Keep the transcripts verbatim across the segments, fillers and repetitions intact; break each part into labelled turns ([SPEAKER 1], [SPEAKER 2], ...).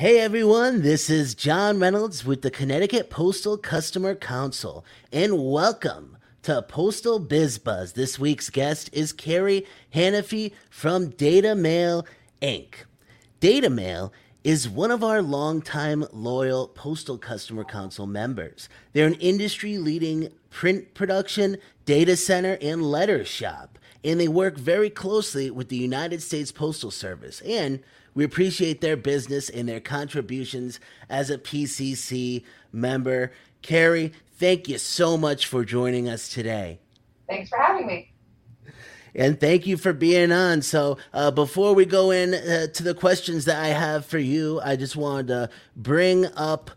[SPEAKER 1] Hey everyone, this is John Reynolds with the Connecticut Postal Customer Council, and welcome to Postal Biz Buzz. This week's guest is Carrie Hanafy from Data Mail, Incorporated. Data Mail is one of our longtime loyal Postal Customer Council members. They're an industry-leading print production, data center, and letter shop, and they work very closely with the United States Postal Service, and we appreciate their business and their contributions as a P C C member. Carrie, thank you so much for joining us today.
[SPEAKER 2] Thanks for having me.
[SPEAKER 1] And thank you for being on. So uh, before we go in uh, to the questions that I have for you, I just wanted to bring up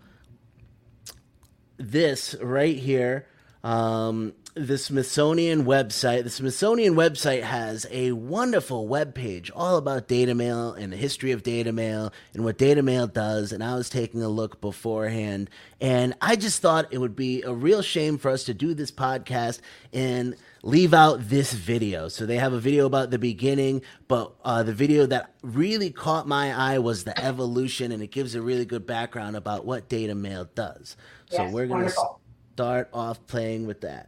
[SPEAKER 1] this right here. Um, the Smithsonian website. The Smithsonian website has a wonderful webpage all about data mail and the history of data mail and what data mail does. And I was taking a look beforehand, and I just thought it would be a real shame for us to do this podcast and leave out this video. So they have a video about the beginning, but uh, the video that really caught my eye was the evolution, and it gives a really good background about what data mail does. So
[SPEAKER 2] yes,
[SPEAKER 1] we're going to
[SPEAKER 2] wonderful.
[SPEAKER 1] start off playing with that.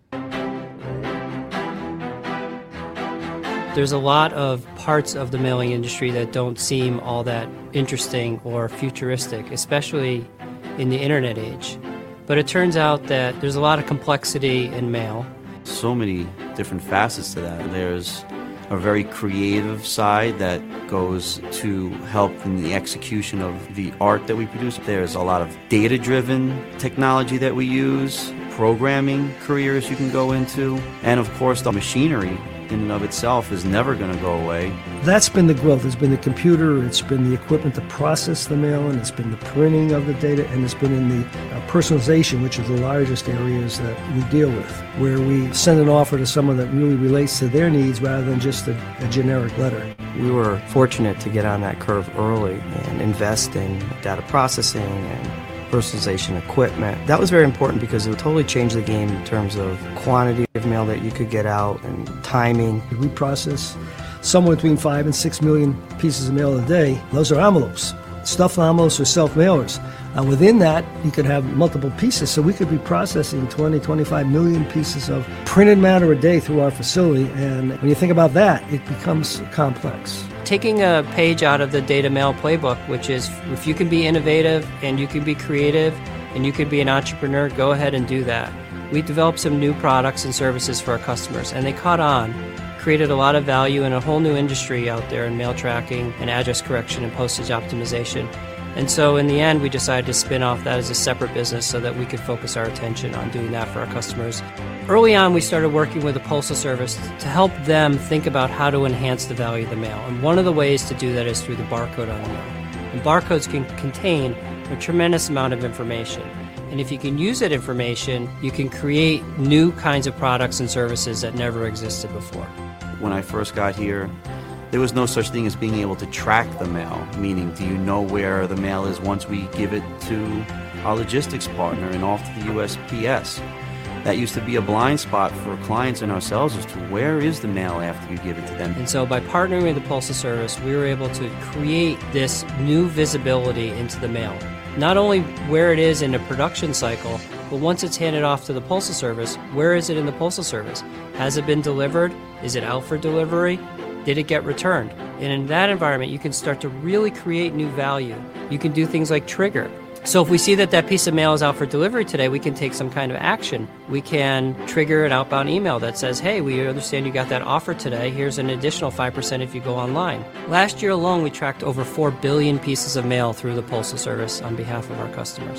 [SPEAKER 3] There's a lot of parts of the mailing industry that don't seem all that interesting or futuristic, especially in the internet age. But it turns out that there's a lot of complexity in mail.
[SPEAKER 4] So many different facets to that. There's a very creative side that goes to help in the execution of the art that we produce. There's a lot of data-driven technology that we use, programming careers you can go into, and of course the machinery in and of itself is never going to go away.
[SPEAKER 5] That's been the growth. It's been the computer, it's been the equipment to process the mail, and it's been the printing of the data, and it's been in the uh, personalization, which is the largest areas that we deal with, where we send an offer to someone that really relates to their needs rather than just a, a generic letter.
[SPEAKER 6] We were fortunate to get on that curve early and invest in data processing and personalization equipment. That was very important because it would totally change the game in terms of quantity of mail that you could get out and timing.
[SPEAKER 5] We process somewhere between five and six million pieces of mail a day. Those are envelopes. Stuffed envelopes or self-mailers. Uh, within that, you could have multiple pieces, so we could be processing twenty, twenty-five million pieces of printed matter a day through our facility, and when you think about that, it becomes complex.
[SPEAKER 3] Taking a page out of the data mail playbook, which is if you can be innovative and you can be creative and you can be an entrepreneur, go ahead and do that. We developed some new products and services for our customers, and they caught on, created a lot of value in a whole new industry out there in mail tracking and address correction and postage optimization. And so in the end, we decided to spin off that as a separate business so that we could focus our attention on doing that for our customers. Early on, we started working with the Postal Service to help them think about how to enhance the value of the mail. And one of the ways to do that is through the barcode on the mail. And barcodes can contain a tremendous amount of information. And if you can use that information, you can create new kinds of products and services that never existed before.
[SPEAKER 4] When I first got here, there was no such thing as being able to track the mail, meaning do you know where the mail is once we give it to our logistics partner and off to the U S P S. That used to be a blind spot for clients and ourselves as to where is the mail after you give it to them.
[SPEAKER 3] And so by partnering with the Postal Service, we were able to create this new visibility into the mail. Not only where it is in the production cycle, but once it's handed off to the Postal Service, where is it in the Postal Service? Has it been delivered? Is it out for delivery? Did it get returned? And in that environment, you can start to really create new value. You can do things like trigger. So if we see that that piece of mail is out for delivery today, we can take some kind of action. We can trigger an outbound email that says, hey, we understand you got that offer today. Here's an additional five percent if you go online. Last year alone, we tracked over four billion pieces of mail through the Postal Service on behalf of our customers.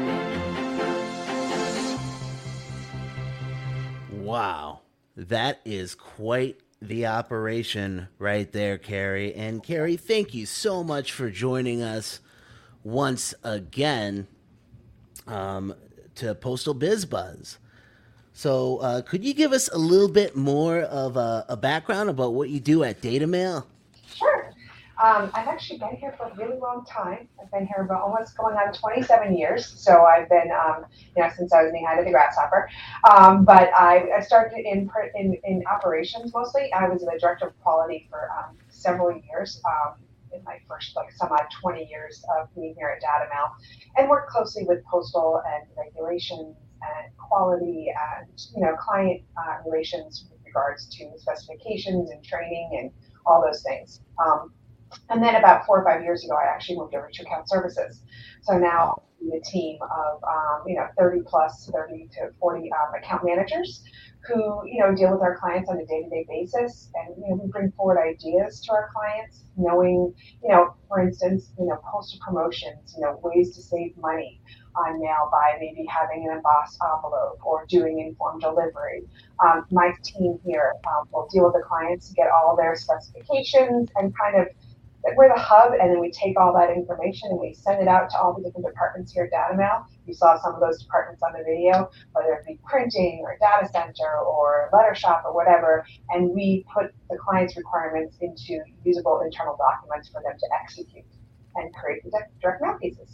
[SPEAKER 1] Wow, that is quite the operation right there, Carrie. And Carrie, thank you so much for joining us once again um, to Postal Biz Buzz. So uh, could you give us a little bit more of a, a background about what you do at Data Mail?
[SPEAKER 2] Sure. Um, I've actually been here for a really long time. I've been here about almost going on twenty-seven years. So I've been, um, you know, since I was behind of the grasshopper. Um, but I, I started in, in in operations mostly. I was the director of quality for um, several years. Um, in my first like some odd twenty years of being here at DataMail, and work closely with postal and regulations and quality and you know client uh, relations with regards to specifications and training and all those things. Um, and then about four or five years ago, I actually moved over to account services. So now I'm a team of um, you know thirty plus, thirty to forty um, account managers who you know deal with our clients on a day-to-day basis, and you know we bring forward ideas to our clients, knowing you know for instance you know postal promotions, you know ways to save money on mail by maybe having an embossed envelope or doing informed delivery. Um, my team here um, will deal with the clients to get all their specifications and kind of we're the hub, and then we take all that information and we send it out to all the different departments here at DataMail. You saw some of those departments on the video, whether it be printing or data center or letter shop or whatever, and we put the client's requirements into usable internal documents for them to execute and create the direct mail pieces.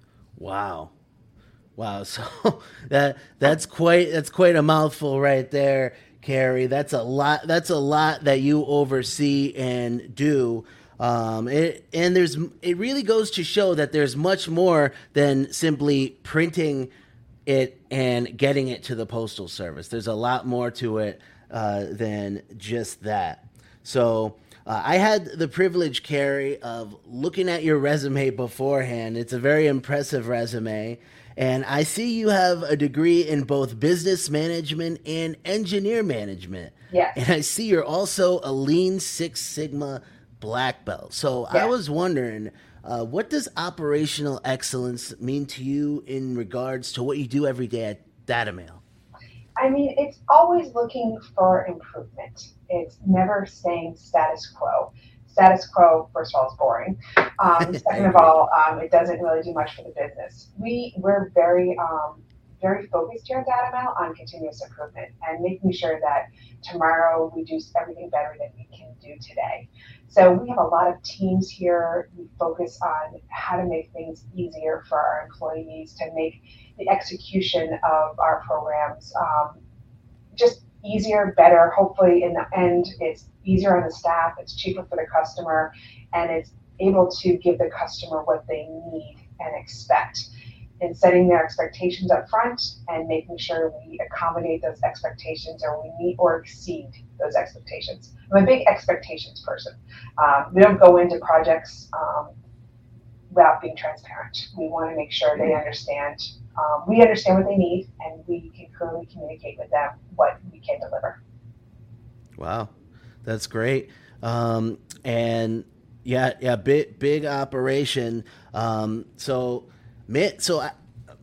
[SPEAKER 1] Wow. Wow. So that that's quite that's quite a mouthful right there, Carrie. That's a lot that's a lot that you oversee and do. Um, it, and there's, it really goes to show that there's much more than simply printing it and getting it to the Postal Service. There's a lot more to it uh, than just that. So uh, I had the privilege, Carrie, of looking at your resume beforehand. It's a very impressive resume. And I see you have a degree in both business management and engineer management.
[SPEAKER 2] Yes.
[SPEAKER 1] And I see you're also a Lean Six Sigma black belt. So yeah. I was wondering, uh, what does operational excellence mean to you in regards to what you do every day at DataMail?
[SPEAKER 2] I mean, it's always looking for improvement. It's never staying status quo. Status quo, first of all, is boring. Um, second of all, um, it doesn't really do much for the business. We, we're very, um, very focused here at DataMail on continuous improvement and making sure that tomorrow we do everything better than we can do today. So we have a lot of teams here. We focus on how to make things easier for our employees, to make the execution of our programs um, just easier, better. Hopefully in the end, it's easier on the staff, it's cheaper for the customer, and it's able to give the customer what they need and expect. And setting their expectations up front and making sure we accommodate those expectations, or we meet or exceed those expectations. I'm a big expectations person. Um, we don't go into projects um, without being transparent. We want to make sure they understand, um, we understand what they need, and we can clearly communicate with them what we can deliver.
[SPEAKER 1] Wow, that's great. Um, and yeah, yeah, big, big operation. Um, so, So uh,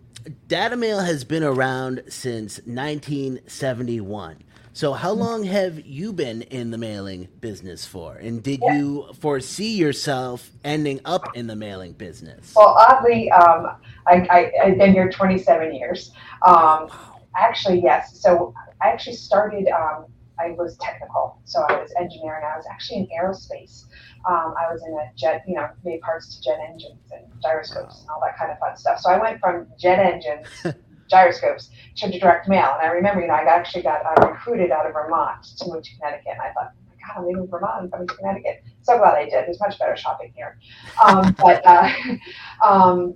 [SPEAKER 1] DataMail has been around since nineteen seventy-one. So how long have you been in the mailing business for? And did yeah. you foresee yourself ending up in the mailing business?
[SPEAKER 2] Well, oddly, um, I, I, I've been here twenty-seven years. Um, wow. Actually, yes. So I actually started, um, I was technical. So I was engineering. I was actually in aerospace. Um, I was in a jet, you know, made parts to jet engines and gyroscopes wow. and all that kind of fun stuff. So I went from jet engines, gyroscopes, to direct mail. And I remember, you know, I actually got uh, recruited out of Vermont to move to Connecticut. And I thought, oh my God, I'm leaving Vermont, I'm coming to Connecticut. So glad I did. There's much better shopping here. Um, but uh, um,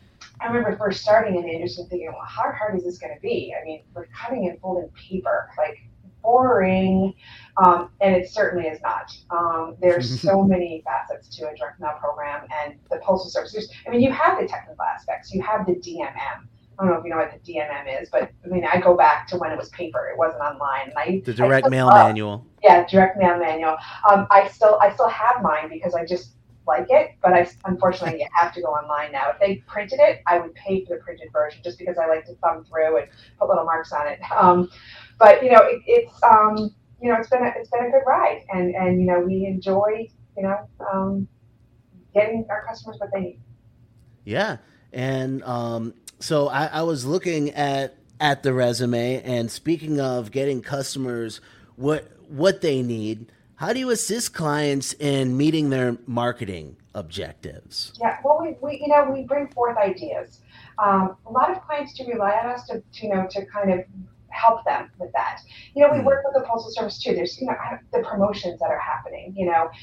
[SPEAKER 2] I remember first starting in the industry thinking, well, how hard is this going to be? I mean, we're cutting and folding paper, like boring. Um, and it certainly is not. Um, there's so many facets to a direct mail program and the Postal Service. There's, I mean, you have the technical aspects. You have the D M M. I don't know if you know what the D M M is, but I mean, I go back to when it was paper. It wasn't online. And I,
[SPEAKER 1] the direct
[SPEAKER 2] I
[SPEAKER 1] mail
[SPEAKER 2] love,
[SPEAKER 1] manual.
[SPEAKER 2] Yeah, direct mail manual. Um, I still, I still have mine because I just like it, but I unfortunately you have to go online now. If they printed it, I would pay for the printed version just because I like to thumb through and put little marks on it. Um, but you know, it, it's um, you know, it's been a, it's been a good ride, and and you know, we enjoy you know um, getting our customers what they need.
[SPEAKER 1] Yeah, and um, so I, I was looking at at the resume, and speaking of getting customers what what they need, how do you assist clients in meeting their marketing objectives?
[SPEAKER 2] Yeah, well, we, we you know we bring forth ideas. Um, a lot of clients do rely on us to, to you know to kind of help them with that. You know, we work with the Postal Service too. There's, you know, the promotions that are happening, you know,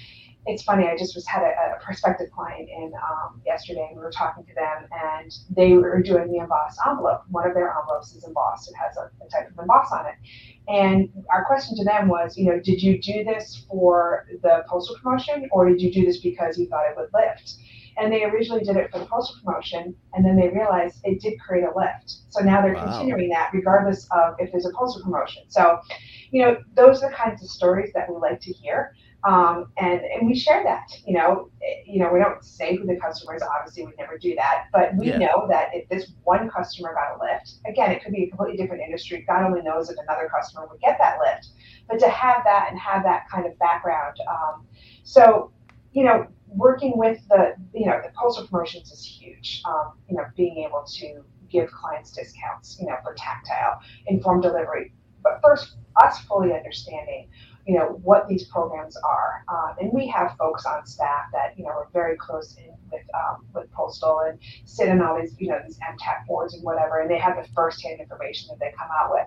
[SPEAKER 2] it's funny. I just was had a, a prospective client in um, yesterday, and we were talking to them, and they were doing the embossed envelope. One of their envelopes is embossed; it has a, a type of emboss on it. And our question to them was, you know, did you do this for the postal promotion, or did you do this because you thought it would lift? And they originally did it for the postal promotion, and then they realized it did create a lift. So now they're wow. continuing that regardless of if there's a postal promotion. So, you know, those are the kinds of stories that we like to hear. Um, and, and we share that, you know, you know, we don't say who the customer is, obviously we never do that, but we yeah. know that if this one customer got a lift, again, it could be a completely different industry. God only knows if another customer would get that lift, but to have that and have that kind of background. Um, so, you know, working with the, you know, the postal promotions is huge. Um, you know, being able to give clients discounts, you know, for tactile, informed delivery. But first, us fully understanding, you know, what these programs are. Um, and we have folks on staff that, you know, are very close in with um, with Postal and sit in all these, you know, these M TAC boards and whatever, and they have the firsthand information that they come out with.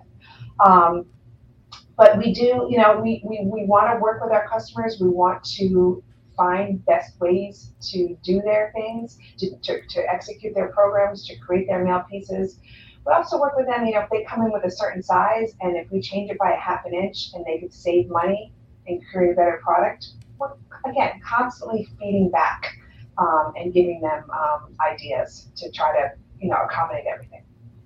[SPEAKER 2] Um, but we do, you know, we, we, we want to work with our customers. We want to find best ways to do their things, to, to, to execute their programs, to create their mail pieces. We also work with them, you know, if they come in with a certain size, and if we change it by a half an inch and they could save money and create a better product, we're, again, constantly feeding back um, and giving them um, ideas to try to, you know, accommodate everything.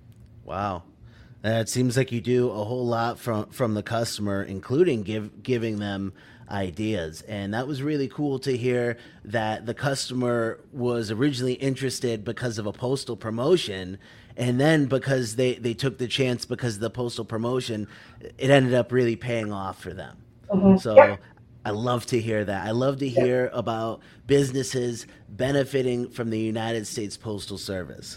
[SPEAKER 1] Wow. It seems like you do a whole lot from, from the customer, including give, giving them ideas. And that was really cool to hear that the customer was originally interested because of a postal promotion, and then because they, they took the chance because of the postal promotion, it ended up really paying off for them. Mm-hmm. So yep. I love to hear that. I love to hear yep. about businesses benefiting from the United States Postal Service.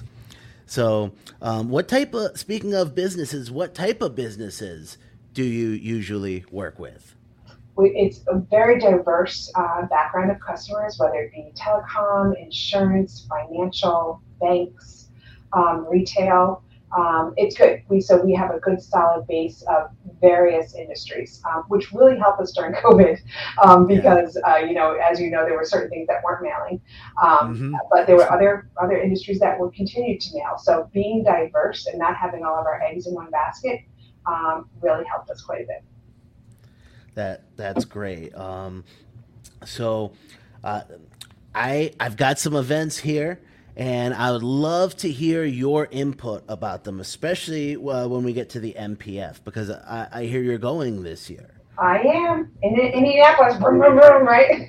[SPEAKER 1] So um, what type of, speaking of businesses, what type of businesses do you usually work with?
[SPEAKER 2] It's a very diverse uh, background of customers, whether it be telecom, insurance, financial, banks, um, retail. Um, it's good. We so we have a good solid base of various industries, um, which really helped us during COVID um, because yeah. uh, you know, as you know, there were certain things that weren't mailing, um, mm-hmm. but there were other other industries that were continued to mail. So being diverse and not having all of our eggs in one basket um, really helped us quite a bit.
[SPEAKER 1] That that's great. Um, so uh, I I've got some events here, and I would love to hear your input about them, especially uh, when we get to the M P F, because I, I hear you're going this year.
[SPEAKER 2] I am in Indianapolis, boom, boom, boom, right?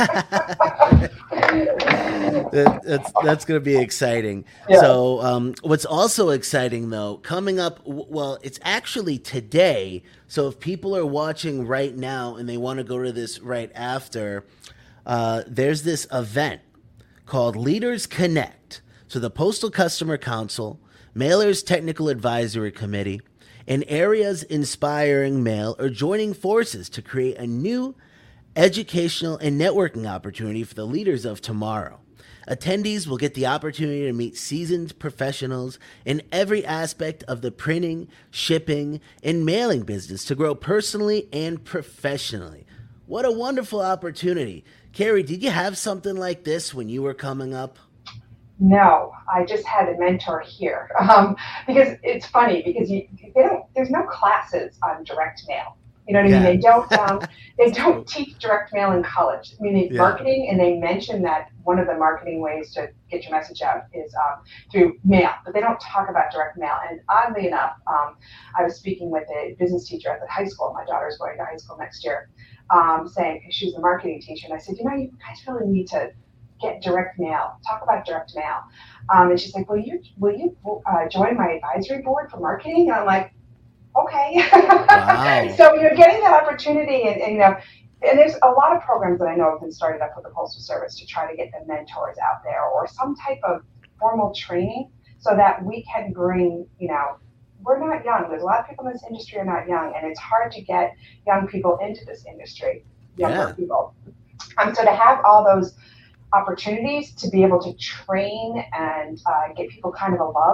[SPEAKER 1] that, that's that's going to be exciting. Yeah. So um, what's also exciting, though, coming up, well, it's actually today. So if people are watching right now and they want to go to this right after, uh, there's this event called Leaders Connect. So the Postal Customer Council, Mailers Technical Advisory Committee, and Areas Inspiring Mail are joining forces to create a new educational and networking opportunity for the leaders of tomorrow. Attendees will get the opportunity to meet seasoned professionals in every aspect of the printing, shipping, and mailing business to grow personally and professionally. What a wonderful opportunity. Carrie, did you have something like this when you were coming up?
[SPEAKER 2] No, I just had a mentor here um, because it's funny because you, they don't, there's no classes on direct mail. You know what I mean? Yeah. They don't um, they don't teach direct mail in college. I mean, they yeah. marketing, and they mention that one of the marketing ways to get your message out is um, through mail, but they don't talk about direct mail. And oddly enough, um, I was speaking with a business teacher at the high school. My daughter's going to high school next year, um, saying she's a marketing teacher, and I said, you know, you guys really need to get direct mail. Talk about direct mail. Um, and she's like, will you will you uh, join my advisory board for marketing? And I'm like, okay. Wow. So you're getting that opportunity, and, and you know, and there's a lot of programs that I know have been started up with the Postal Service to try to get the mentors out there, or some type of formal training, so that we can bring, you know, we're not young. There's a lot of people in this industry are not young, and it's hard to get young people into this industry, younger yeah. people. Um, so to have all those opportunities to be able to train and uh, get people kind of a love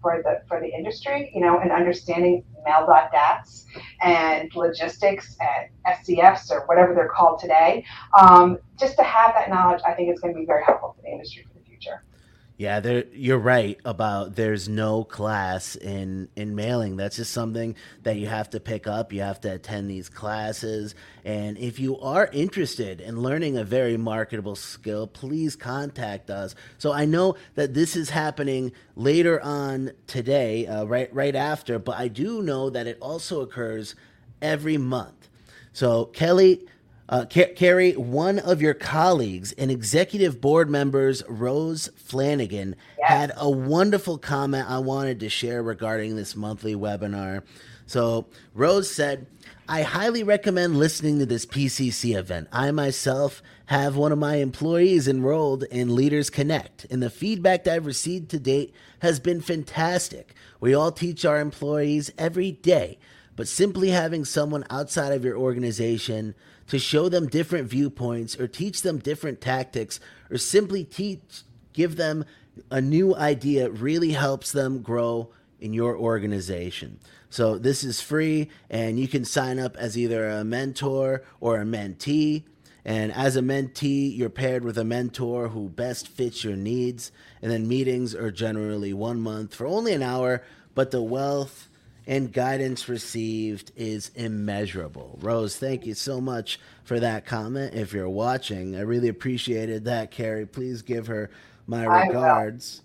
[SPEAKER 2] for the for the industry, you know, and understanding mail.dats and logistics and S C Fs or whatever they're called today. Um, just to have that knowledge, I think is going to be very helpful for the industry for the future.
[SPEAKER 1] Yeah, there, you're right about there's no class in, in mailing. That's just something that you have to pick up. You have to attend these classes. And if you are interested in learning a very marketable skill, please contact us. So I know that this is happening later on today, uh, right, right after, but I do know that it also occurs every month. So Kelly, Uh, Carrie, one of your colleagues and executive board members, Rose Flanagan,
[SPEAKER 2] yes.
[SPEAKER 1] had a wonderful comment I wanted to share regarding this monthly webinar. So Rose said, I highly recommend listening to this P C C event. I myself have one of my employees enrolled in Leaders Connect, and the feedback that I've received to date has been fantastic. We all teach our employees every day, but simply having someone outside of your organization to show them different viewpoints or teach them different tactics or simply teach, give them a new idea really helps them grow in your organization. So this is free, and you can sign up as either a mentor or a mentee. And as a mentee, you're paired with a mentor who best fits your needs. And then meetings are generally one month for only an hour, but the wealth and guidance received is immeasurable. Rose, thank you so much for that comment. If you're watching, I really appreciated that, Carrie. Please give her my regards.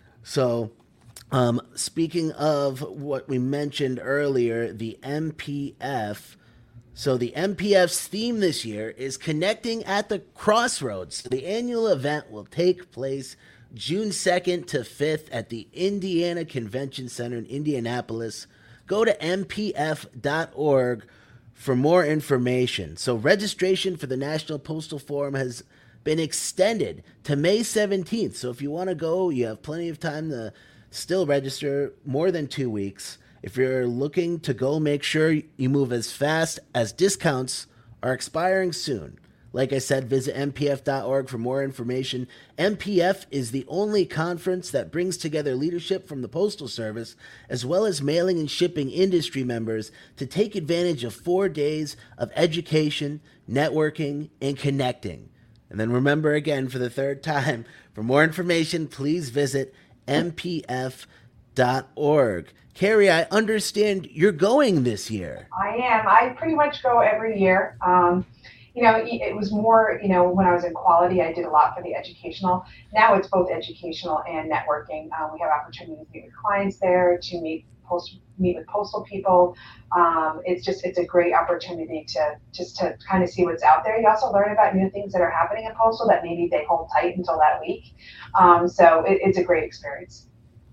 [SPEAKER 1] So, um, speaking of what we mentioned earlier, the M P F. So the M P F's theme this year is Connecting at the Crossroads. The annual event will take place June second to fifth at the Indiana Convention Center in Indianapolis. Go to m p f dot org for more information. So registration for the National Postal Forum has been extended to May seventeenth. So if you want to go, you have plenty of time to still register, more than two weeks. If you're looking to go, make sure you move as fast as discounts are expiring soon. Like I said, visit m p f dot org for more information. M P F is the only conference that brings together leadership from the Postal Service, as well as mailing and shipping industry members to take advantage of four days of education, networking, and connecting. And then remember again, for the third time, for more information, please visit m p f dot org. Carrie, I understand you're going this year.
[SPEAKER 2] I am. I pretty much go every year. Um, You know, it was more, you know, when I was in quality, I did a lot for the educational. Now it's both educational and networking. Um, we have opportunities to meet with clients there, to meet post, meet with postal people. Um, it's just, it's a great opportunity to just to kind of see what's out there. You also learn about new things that are happening in postal that maybe they hold tight until that week. Um, so it, it's a great experience.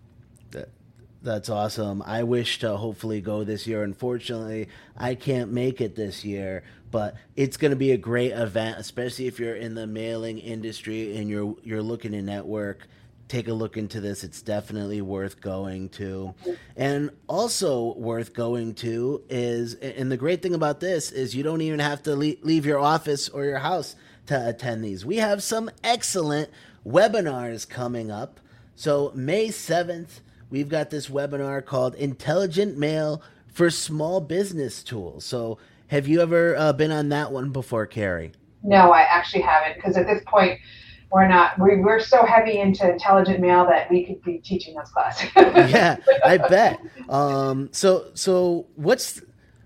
[SPEAKER 1] That, that's awesome. I wish to hopefully go this year. Unfortunately, I can't make it this year. But it's going to be a great event, especially if you're in the mailing industry and you're you're looking to network. Take a look into this. It's definitely worth going to. And also worth going to is, and the great thing about this is you don't even have to leave your office or your house to attend these. We have some excellent webinars coming up. So May seventh, we've got this webinar called Intelligent Mail for Small Business Tools. So have you ever uh, been on that one before, Carrie?
[SPEAKER 2] No, I actually haven't, because at this point, we're not, we, we're so heavy into intelligent mail that we could be teaching this class.
[SPEAKER 1] Yeah, I bet. Um, so, so what's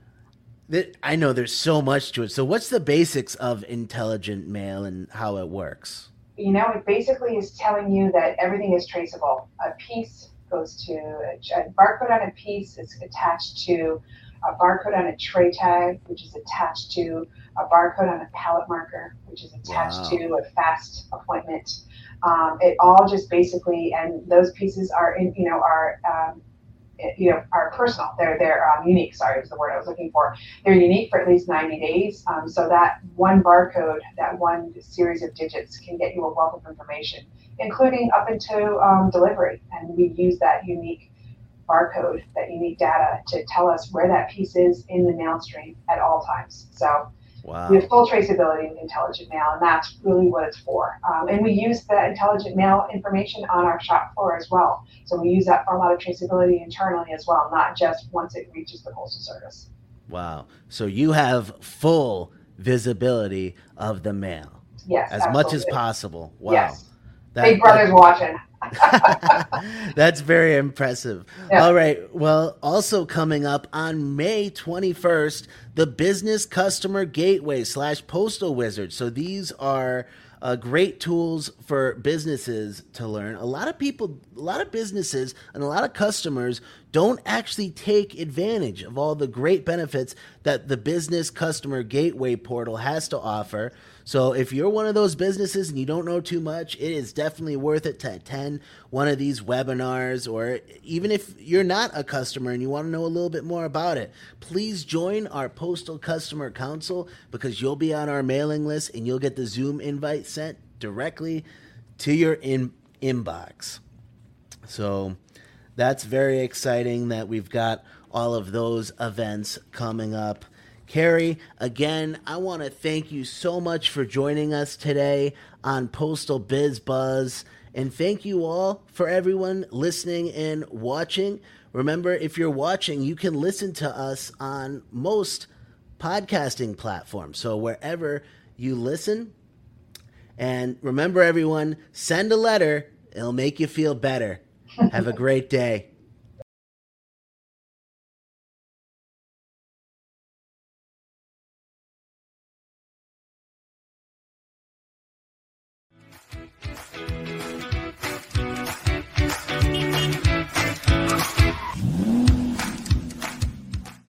[SPEAKER 1] the, I know there's so much to it. So what's the basics of intelligent mail and how it works?
[SPEAKER 2] You know, it basically is telling you that everything is traceable. A piece goes to, a, a barcode on a piece is attached to a barcode on a tray tag, which is attached to a barcode on a pallet marker, which is attached
[SPEAKER 1] Wow.
[SPEAKER 2] to a fast appointment. Um, it all just basically, and those pieces are in, you know, are, um, you know, are personal. They're they're um, unique. Sorry, was the word I was looking for. They're unique for at least ninety days. Um, so that one barcode, that one series of digits, can get you a wealth of information, including up into um, delivery. And we use that unique barcode, that unique data, to tell us where that piece is in the mail stream at all times. So
[SPEAKER 1] Wow.
[SPEAKER 2] We have full traceability with Intelligent Mail, and that's really what it's for. Um, and we use the Intelligent Mail information on our shop floor as well. So we use that for a lot of traceability internally as well, not just once it reaches the Postal Service.
[SPEAKER 1] Wow. So you have full visibility of the mail.
[SPEAKER 2] Yes.
[SPEAKER 1] As
[SPEAKER 2] absolutely.
[SPEAKER 1] much as possible. Wow.
[SPEAKER 2] Yes.
[SPEAKER 1] That,
[SPEAKER 2] Big Brother's
[SPEAKER 1] that,
[SPEAKER 2] watching.
[SPEAKER 1] That's very impressive.
[SPEAKER 2] Yeah.
[SPEAKER 1] All right. Well, also coming up on May twenty-first, the Business Customer Gateway slash Postal Wizard. So these are uh, great tools for businesses to learn. A lot of people, a lot of businesses and a lot of customers don't actually take advantage of all the great benefits that the Business Customer Gateway portal has to offer. So if you're one of those businesses and you don't know too much, it is definitely worth it to attend one of these webinars, or even if you're not a customer and you want to know a little bit more about it, please join our Postal Customer Council, because you'll be on our mailing list and you'll get the Zoom invite sent directly to your in- inbox. So that's very exciting that we've got all of those events coming up. Carrie, again, I want to thank you so much for joining us today on Postal Biz Buzz. And thank you all for everyone listening and watching. Remember, if you're watching, you can listen to us on most podcasting platforms. So wherever you listen. And remember, everyone, send a letter. It'll make you feel better. Have a great day.